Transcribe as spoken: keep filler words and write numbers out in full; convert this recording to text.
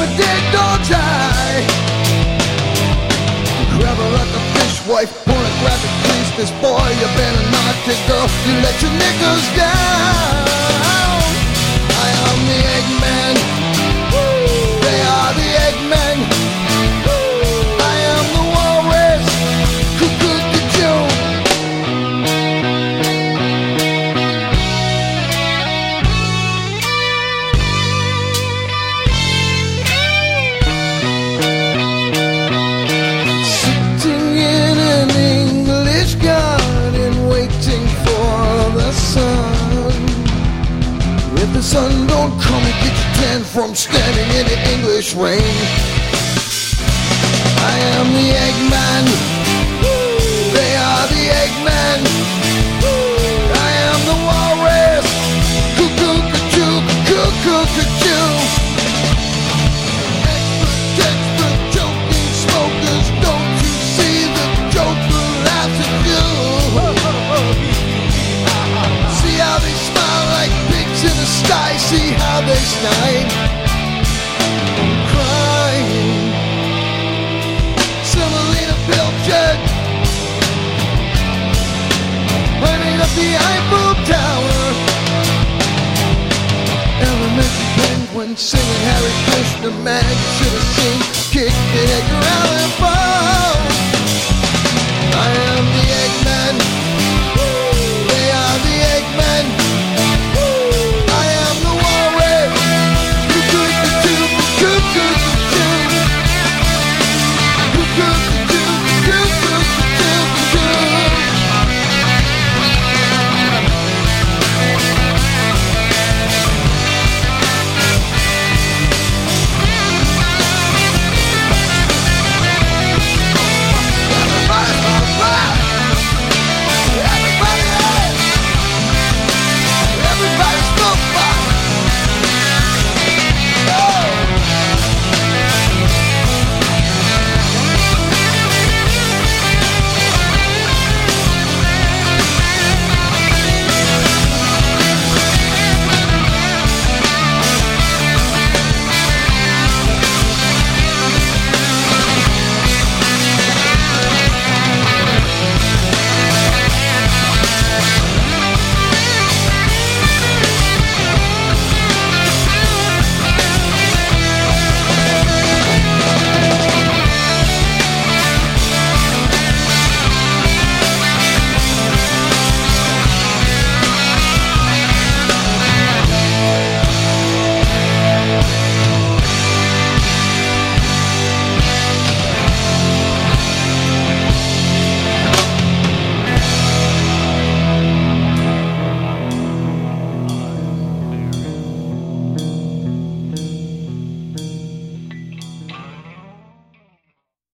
dead dog's eye. Grab her at the fishwife, pornographic police. This boy, you better not take, girl. You let your niggas down. I am the Eggman. They are the Eggmen. I am the walrus. Cuckoo, cuckoo. Sitting in an English garden, waiting for the sun. If the sun don't come, you get your tan from standing in the English rain. I am the Eggman. They are the Eggmen. I am the walrus. Cuckoo, cuckoo, cuckoo, cuckoo. Expert, expert, joking smokers. Don't you see the Joker laughs at you? See how they smile like pigs in the sky. See how they snipe. Crying. Semolina Pilchard, climbing up the Eiffel Tower. Elementary penguin singing Harry Krishna, man, you should have seen. Kick the Edgar Allan Poe.